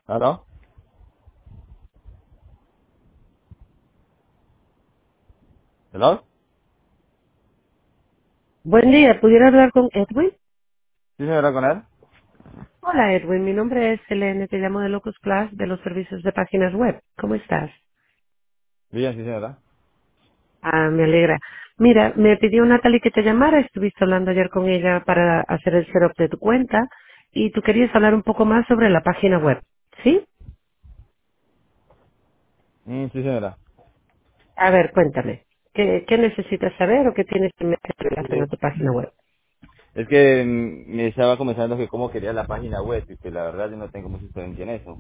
¿Aló? ¿Hello? Buen día, ¿pudiera hablar con Edwin? ¿Sí, señora, con él? Hola Edwin, mi nombre es Selene, te llamo de Locus Class de los servicios de páginas web. ¿Cómo estás? Bien, sí, señora. Ah, me alegra. Mira, me pidió Natalie que te llamara, estuviste hablando ayer con ella para hacer el setup de tu cuenta y tú querías hablar un poco más sobre la página web, ¿sí? Sí, señora. A ver, cuéntame, ¿qué necesitas saber o qué tienes en mente en relación a Eh, tu página web? Es que me estaba comenzando que cómo quería la página web y que la verdad yo no tengo mucha experiencia en eso.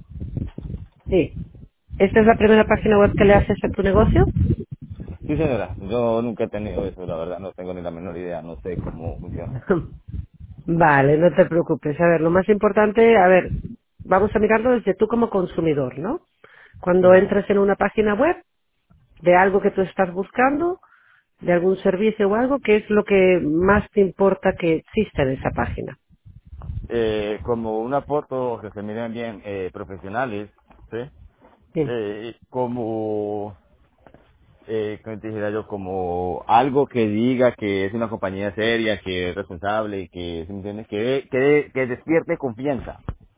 Sí. ¿Esta es la primera página web que le haces a tu negocio? Sí, señora. Yo nunca he tenido eso, la verdad no tengo ni la menor idea, no sé cómo funciona. Vale, no te preocupes. A ver, lo más importante, a ver, vamos a mirarlo desde tú como consumidor, ¿no? Sí, Cuando señora. entres en una página web de algo que tú estás buscando, de algún servicio o algo, ¿qué es lo que más te importa que exista en esa página? Como una foto que se miren bien profesionales, ¿sí? Sí. Como como te dijera yo, como algo que diga que es una compañía seria, que es responsable y que, ¿sí me entiendes? Que despierte confianza.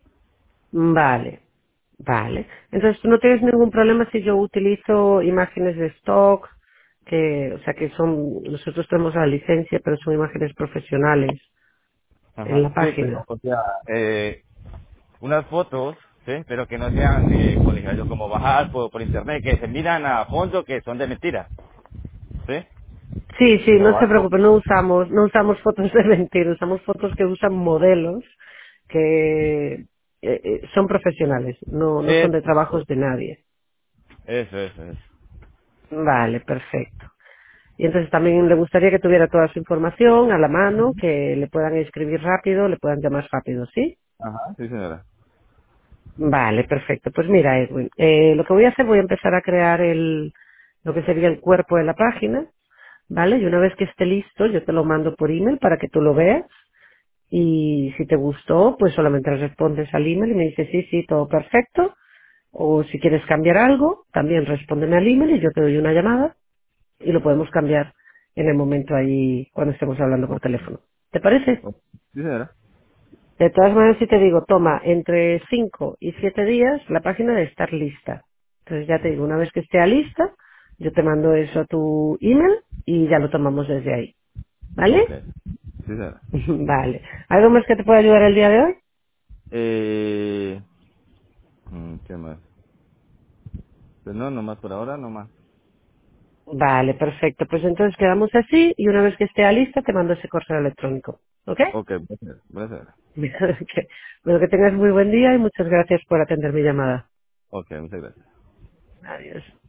Vale, vale. Entonces, tú no tienes ningún problema si yo utilizo imágenes de stock, que, o sea, que son, nosotros tenemos la licencia, pero son imágenes profesionales en Ajá. la Sí, pero, página. o sea, unas fotos, ¿sí? Pero que no sean, como dijera yo, como bajadas por internet, que se miran a fondo que son de mentira, ¿sí? Sí, sí, no Sino se algo, preocupe, no usamos fotos de mentira, usamos fotos que usan modelos que son profesionales, no son de eso, trabajos de nadie. eso. Vale, perfecto. Y entonces también le gustaría que tuviera toda su información a la mano, que le puedan escribir rápido, le puedan llamar rápido, ¿sí? Ajá, sí señora. Vale, perfecto. Pues mira, Edwin, lo que voy a hacer, voy a empezar a crear lo que sería el cuerpo de la página, ¿vale? Y una vez que esté listo, yo te lo mando por email para que tú lo veas. Y si te gustó, pues solamente respondes al email y me dices sí, sí, todo perfecto. O si quieres cambiar algo, también respóndeme al email y yo te doy una llamada y lo podemos cambiar en el momento ahí cuando estemos hablando por teléfono. ¿Te parece? Sí señora. De todas maneras, si te digo, toma entre 5 y 7 días la página de estar lista. Entonces ya te digo, una vez que esté lista, yo te mando eso a tu email y ya lo tomamos desde ahí. Ok. ¿Vale? Sí señora. Vale. ¿Algo más que te pueda ayudar el día de hoy? Eh, ¿Qué más? Pues no, nomás por ahora, nomás. Vale, perfecto. Pues entonces quedamos así y una vez que esté lista te mando ese correo electrónico. ¿Ok? Ok, gracias, gracias. Que- Bueno, que tengas muy buen día y muchas gracias por atender mi llamada. Ok, muchas gracias. Adiós.